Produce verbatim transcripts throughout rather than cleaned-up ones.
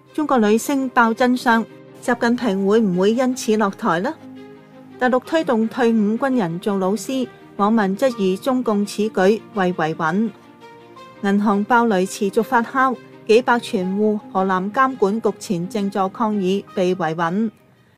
中國女星爆真相，習近平會唔會因此落台呢？大陸推動退伍軍人做老師，網民質疑中共此舉為維穩。銀行爆雷持續發酵，幾百存戶河南監管局前靜坐抗議被維穩。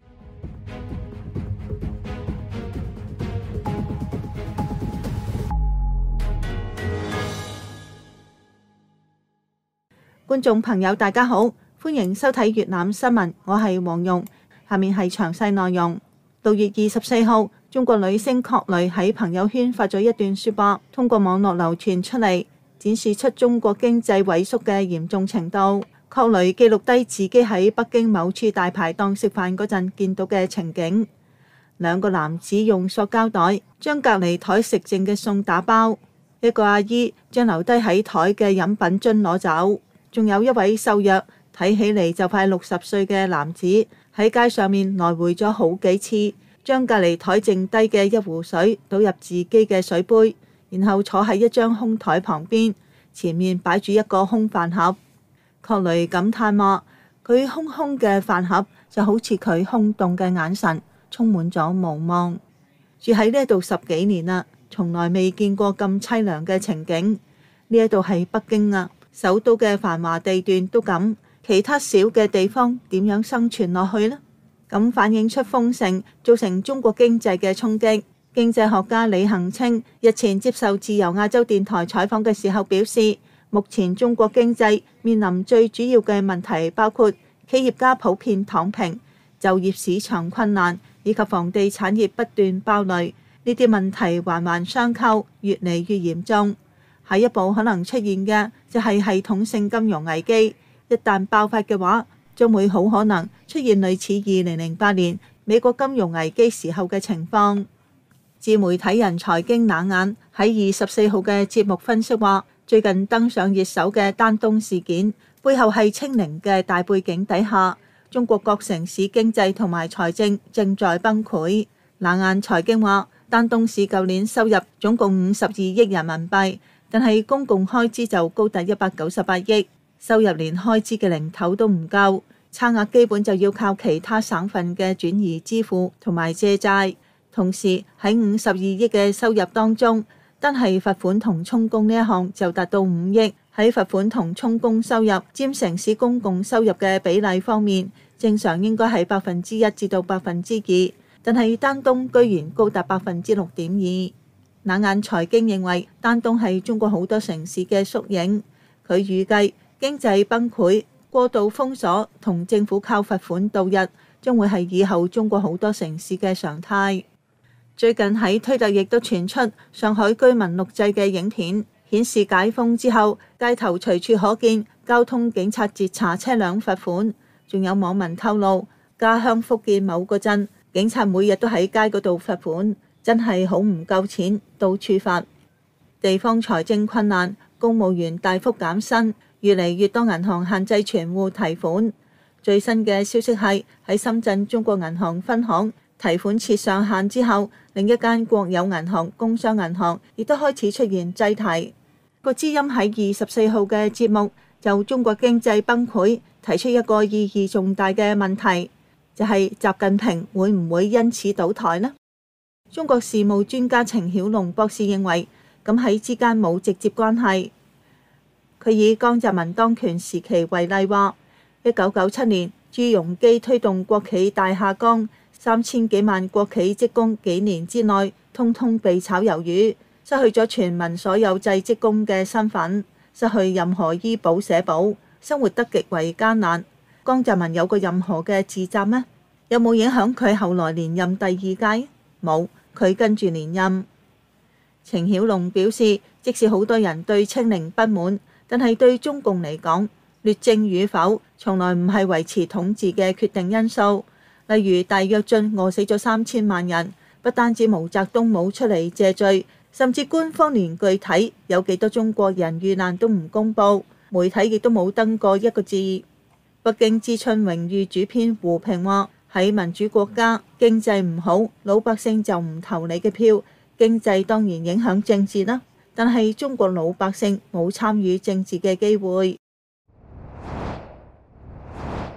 觀眾朋友大家好，歡迎收睇粵覽新聞，我係黃蓉。下面係詳細內容。六月二十四號，中國女星郝蕾喺朋友圈發咗一段說話，通過網絡流傳出嚟，展示出中國經濟萎縮嘅嚴重程度。郝蕾記錄低自己喺北京某處大排檔食飯嗰陣見到嘅情景：兩個男子用塑膠袋將隔離台食剩嘅餸打包，一個阿姨將留低喺台嘅飲品樽攞走。仲有一位瘦弱，睇起嚟就快六十歲嘅男子喺街上面來回咗好幾次，將隔離台剩低嘅一壺水倒入自己嘅水杯，然後坐喺一張空台旁邊，前面擺住一個空飯盒。郝蕾感嘆話：佢空空嘅飯盒就好似佢空洞嘅眼神，充滿咗無望。住喺呢度十幾年啦，從來未見過咁淒涼嘅情景。呢一度係北京啊！首都嘅繁華地段都咁，其他小嘅地方點樣生存落去呢？咁反映出封城造成中國經濟嘅衝擊。經濟學家李恒清日前接受自由亞洲電台採訪嘅時候表示，目前中國經濟面臨最主要嘅問題包括企業家普遍躺平、就業市場困難以及房地產業不斷爆雷。呢啲問題環環相扣，越嚟越嚴重。下一步可能出現嘅就係系統性金融危機，一旦爆發嘅話，將會好可能出現類似二零零八年美國金融危機時候嘅情況。自媒體人財經冷眼喺二十四號嘅節目分析話，最近登上熱搜嘅丹東事件背後係清零嘅大背景底下，中國各城市經濟同埋財政正在崩潰。冷眼財經話，丹東市舊年收入總共五十二億人民幣。但係公共開支就高達一百九十八億，收入連開支嘅零頭都唔夠，差額基本就要靠其他省份嘅轉移支付同埋借債。同時喺五十二億嘅收入當中，單係罰款同充公呢一項就達到五億。喺罰款同充公收入佔城市公共收入嘅比例方面，正常應該係百分之一至到百分之二，但係丹東居然高達百分之六點二。冷眼財經認為，丹東係中國好多城市嘅縮影。佢預計經濟崩潰、過度封鎖同政府靠罰款度日，將會係以後中國好多城市嘅常態。最近喺推特亦都傳出上海居民錄製嘅影片，顯示解封之後，街頭隨處可見交通警察截查車輛罰款。仲有網民透露，家鄉福建某個鎮，警察每日都喺街嗰度罰款。真係好唔夠錢，到處罰。地方財政困難，公務員大幅減薪，越嚟越多銀行限制存戶提款。最新嘅消息係喺深圳中國銀行分行提款設上限之後，另一間國有銀行工商銀行亦都開始出現擠提。個知音喺二十四號嘅節目就中國經濟崩潰提出一個意義重大嘅問題，就係習近平會唔會因此倒台呢？中國事務專家程曉龍博士認為，咁喺之間冇直接關係。佢以江澤民當權時期為例話，一九九七年朱鎔基推動國企大下崗，三千幾萬國企職工幾年之內通通被炒魷魚，失去咗全民所有制職工嘅身份，失去任何醫保社保，生活得極為艱難。江澤民有過任何嘅自責咩？有冇影響佢後來連任第二屆？冇。佢跟住連任。程曉龍表示，即使好多人對清零不滿，但係對中共嚟講，劣政與否從來唔係維持統治嘅決定因素。例如大躍進餓死咗三千萬人，不單止毛澤東冇出嚟謝罪，甚至官方連具體有幾多中國人遇難都唔公佈，媒體亦都冇登過一個字。北京知春榮譽主編胡平話：喺民主國家，經濟唔好，老百姓就唔投你嘅票。經濟當然影響政治啦，但係中國老百姓冇參與政治嘅機會。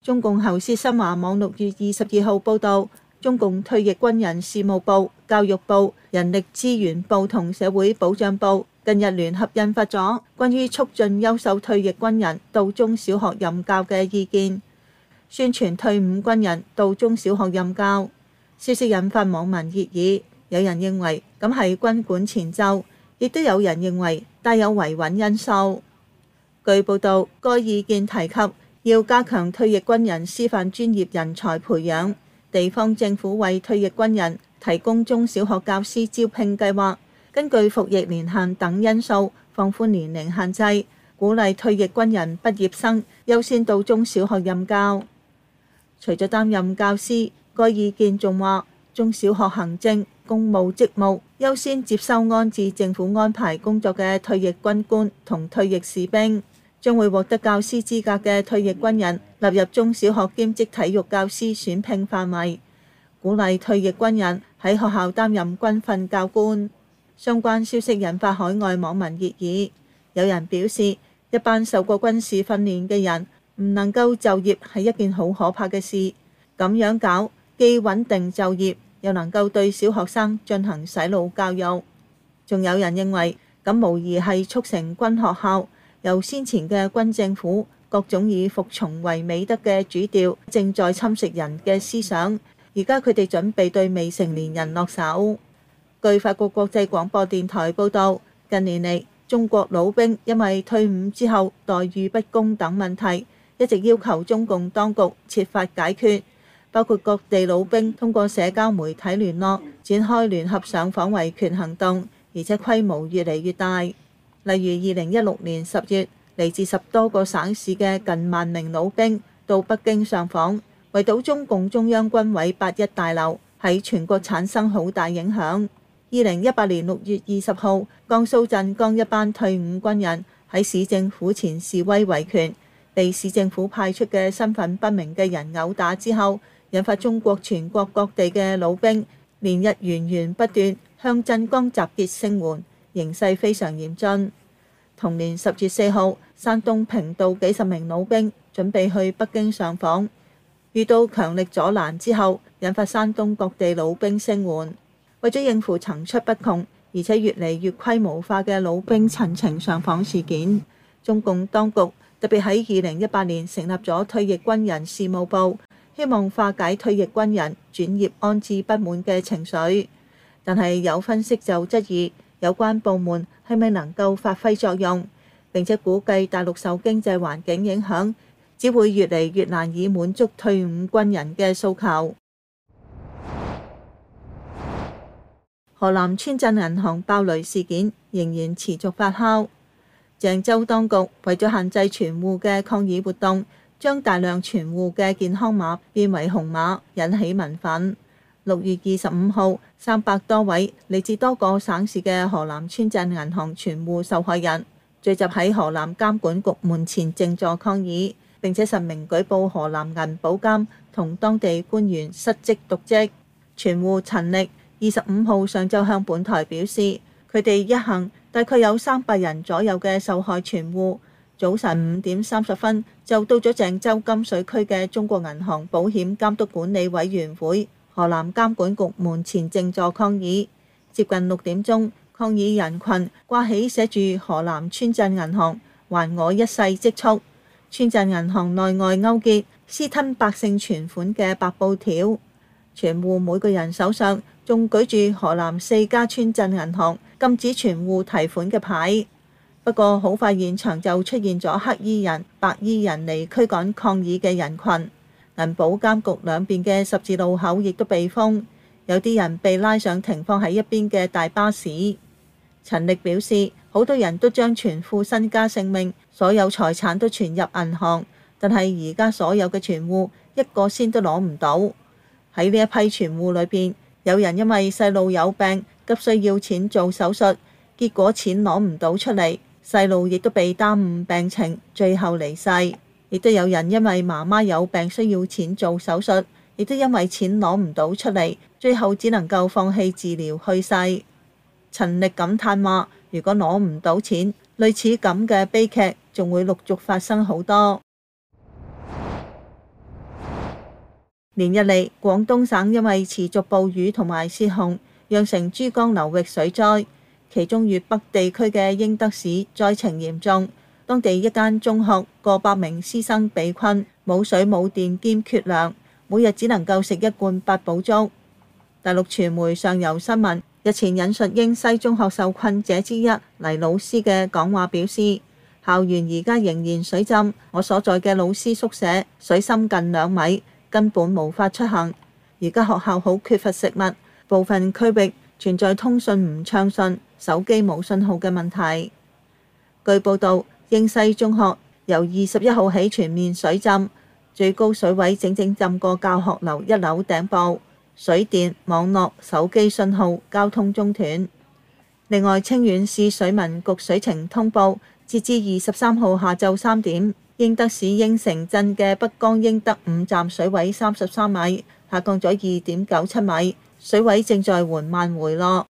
中共侯薛新華網六月二十二號報道，中共退役軍人事務部、教育部、人力資源部同社會保障部近日聯合印發咗關於促進優秀退役軍人到中小學任教嘅意見，宣傳退伍軍人到中小學任教。消息引發網民熱議，有人認為咁係軍管前奏，亦都有人認為帶有維穩因素。據報道，該意見提及要加強退役軍人師範專業人才培養，地方政府為退役軍人提供中小學教師招聘計劃，根據服役年限等因素放寬年齡限制，鼓勵退役軍人畢業生優先到中小學任教。除咗擔任教師，該意見仲話中小學行政、公務職務優先接收安置政府安排工作嘅退役軍官同退役士兵，將會獲得教師資格嘅退役軍人納入中小學兼職體育教師選聘範圍，鼓勵退役軍人喺學校擔任軍訓教官。相關消息引發海外網民熱議，有人表示一班受過軍事訓練嘅人唔能夠就業係一件好可怕嘅事，咁樣搞既穩定就業，又能夠對小學生進行洗腦教育。仲有人認為咁無疑係促成軍學校由先前嘅軍政府各種以服從為美德嘅主調，正在侵蝕人嘅思想。而家佢哋準備對未成年人落手。據法國國際廣播電台報導，近年嚟中國老兵因為退伍之後待遇不公等問題，一直要求中共當局設法解決，包括各地老兵通過社交媒體聯絡，展開聯合上訪維權行動，而且規模越嚟越大。例如二零一六年十月，嚟自十多個省市嘅近萬名老兵到北京上訪，圍堵中共中央軍委八一大樓，喺全國產生好大影響。二零一八年六月二十號，江蘇鎮江一班退伍軍人喺市政府前示威維權，被市政府派出嘅身份不明嘅人毆打之後，引發中國全國各地嘅老兵連日源源不斷向鎮江集結聲援，形勢非常嚴峻。同年十月四號，山東平度幾十名老兵準備去北京上訪，遇到強力阻攔之後，引發山東各地老兵聲援。為咗應付層出不窮而且越嚟越規模化嘅老兵陳情上訪事件，中共當局特別喺二零一八年成立咗退役軍人事務部，希望化解退役軍人轉業安置不滿嘅情緒。但係有分析就質疑有關部門係咪能夠發揮作用，並且估計大陸受經濟環境影響，只會越嚟越難以滿足退伍軍人嘅訴求。河南村鎮銀行爆雷事件仍然持續發酵，鄭州當局為咗限制存戶嘅抗議活動，將大量存戶嘅健康碼變為紅碼，引起民憤。六月二十五號，三百多位嚟自多個省市嘅河南村鎮銀行存戶受害人聚集喺河南監管局門前靜坐抗議，並且實名舉報河南銀保監同當地官員失職瀆職。存戶陳力二十五號上晝向本台表示，佢哋一行大概有三百人左右嘅受害存戶，早晨五點三十分就到咗鄭州金水區嘅中國銀行保險監督管理委員會河南監管局門前靜坐抗議。接近六點鐘，抗議人群掛起寫住河南村鎮銀行還我一世積蓄、村鎮銀行內外勾結、私吞百姓存款嘅白布條，存戶每個人手上仲舉住河南四家村鎮銀行禁止存戶提款嘅牌。不過好快現場就出現咗黑衣人、白衣人嚟驅趕抗議嘅人群。銀保監局兩邊嘅十字路口亦都被封，有啲人被拉上停放喺一邊嘅大巴士。陳力表示，好多人都將全副身家性命、所有財產都存入銀行，但係而家所有嘅存戶一個仙都攞唔到。喺呢一批存戶裏邊，有人因為細路有病，急需要錢做手術，結果錢攞唔到出嚟，細路亦都被耽誤病情，最後離世。亦都有人因為媽媽有病需要錢做手術，亦都因為錢攞唔到出嚟，最後只能夠放棄治療去世。陳力感嘆話，如果攞唔到錢，類似咁嘅悲劇仲會陸續發生好多。 連日嚟，廣東省因為持續暴雨同埋泄洪，釀成珠江流域水災，其中粵北地區嘅英德市災情嚴重，當地一間中學過百名師生被困，冇水冇電兼缺糧，每日只能夠食一罐八寶粥。大陸傳媒上游新聞日前引述英西中學受困者之一黎老師嘅講話表示，校園而家仍然水浸，我所在嘅老師宿舍水深近兩米，根本無法出行。而家學校好缺乏食物，部分區域存在通訊唔暢順、手機冇信號嘅問題。據報道，英西中學由二十一號起全面水浸，最高水位整整浸過教學樓一樓頂部，水電、網絡、手機信號、交通中斷。另外，清遠市水文局水情通報，截至二十三號下晝三點，英德市英城鎮嘅北江英德五站水位三十三米，下降咗二點九七米，水位正在緩慢回落。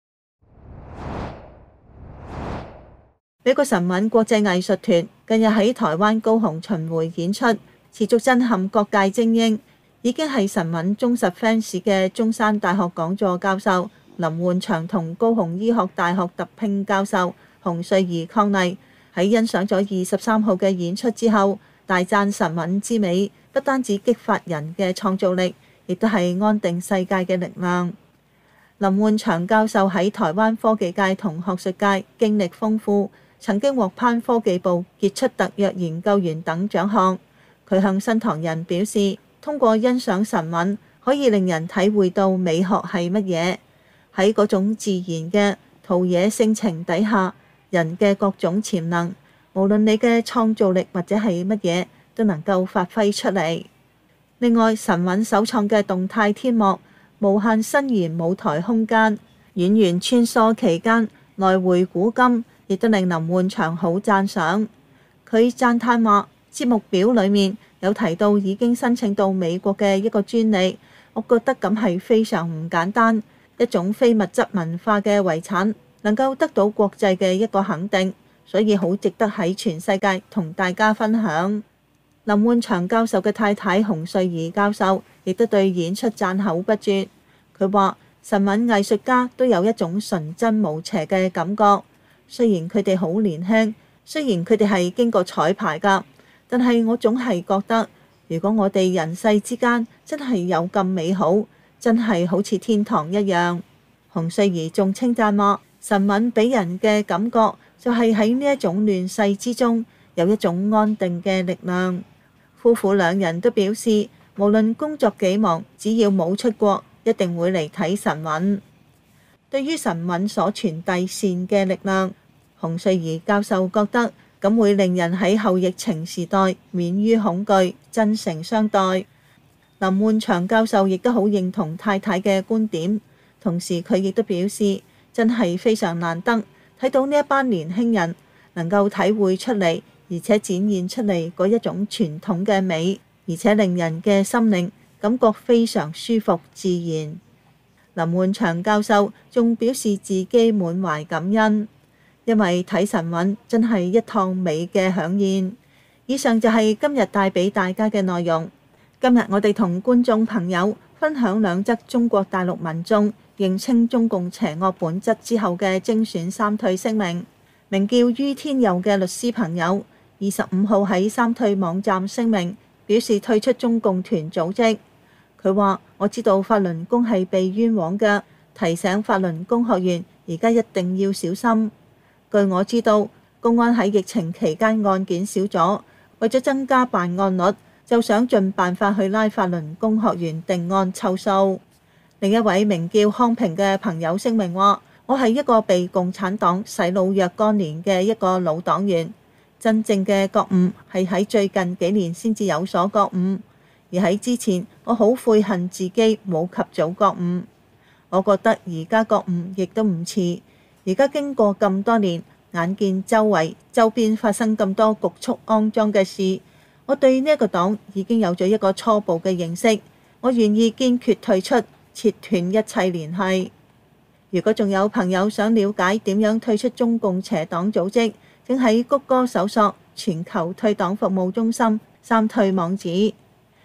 美國神韻國際藝術團近日喺台灣高雄巡迴演出，持續震撼各界精英。已經係神韻忠實 fans 嘅中山大學講座教授林煥祥同高雄醫學大學特聘教授洪瑞儀伉儷喺欣賞咗二十三號嘅演出之後，大讚神韻之美，不單止激發人嘅創造力，亦都係安定世界嘅力量。林煥祥教授喺台灣科技界同學術界經歷豐富，曾經獲頒科技部傑出特約研究員等獎項。佢向新唐人表示，通過欣賞神韻，可以令人體會到美學係乜嘢。喺嗰種自然嘅陶冶性情底下，人嘅各種潛能，無論你嘅創造力或者係乜嘢，都能夠發揮出嚟。另外，神韻首創嘅動態天幕、無限伸延舞台空間、演員穿梭期間來回古今，亦都令林煥祥好讚賞。佢讚嘆話，節目表裡面有提到已經申請到美國嘅一個專利，我覺得咁係非常唔簡單，一種非物質文化嘅遺產能夠得到國際嘅一個肯定，所以好值得喺全世界同大家分享。林煥祥教授嘅太太洪瑞儀教授亦都對演出讚口不絕。佢話神韻藝術家都有一種純真無邪嘅感覺，雖然佢哋好年輕，雖然佢哋係經過彩排㗎，但係我總係覺得，如果我哋人世之間真係有咁美好，真係好似天堂一樣。洪瑞儀仲稱讚話，神韻俾人嘅感覺就係喺呢一種亂世之中，有一種安定嘅力量。夫婦兩人都表示，無論工作幾忙，只要冇出國，一定會嚟睇神韻。對於神韻所傳遞善嘅力量，洪瑞儀教授覺得咁會令人喺後疫情時代免於恐懼，真誠相待。林煥祥教授亦都好認同太太嘅觀點，同時佢亦都表示，真係非常難得睇到呢一班年輕人能夠體會出嚟，而且展現出嚟嗰一種傳統嘅美，而且令人嘅心靈感覺非常舒服自然。林煥祥教授仲表示自己滿懷感恩，因為睇神韻真係一趟美嘅饗宴。以上就係今日帶俾大家嘅內容。今日我哋同觀眾朋友分享兩則中國大陸民眾認清中共邪惡本質之後嘅精選三退聲明。名叫于天佑嘅律師朋友二十五號喺三退網站聲明，表示退出中共團組織。佢話：我知道法輪功係被冤枉嘅，提醒法輪功學員而家一定要小心。據我知道，公安喺疫情期間案件少咗，為咗增加辦案率，就想盡辦法去拉法輪功學員定案湊數。另一位名叫康平嘅朋友聲明話：我係一個被共產黨洗腦若干年嘅一個老黨員，真正嘅覺悟係喺最近幾年先至有所覺悟，而喺之前我好悔恨自己冇及早覺悟。我覺得而家覺悟亦都唔遲，而家經過咁多年，眼見周圍周邊發生咁多局促骯髒嘅事，我對呢一個黨已經有咗一個初步嘅認識，我願意堅決退出，切斷一切聯繫。如果仲有朋友想了解點樣退出中共邪黨組織，請喺谷歌搜索全球退黨服務中心三退網址。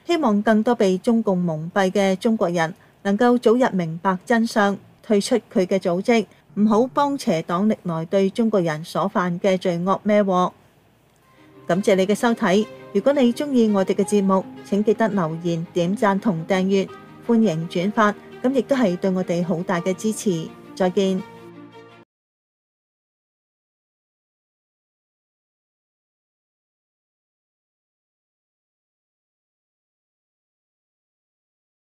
希望更多被中共蒙蔽嘅中國人能夠早日明白真相，退出佢嘅組織，唔好幫邪黨歷來對中國人所犯嘅罪惡孭鑊。感謝你嘅收睇，如果你鍾意我哋嘅節目，請記得留言、點讚同訂閱，歡迎轉發，咁亦都係對我哋好大嘅支持。再見。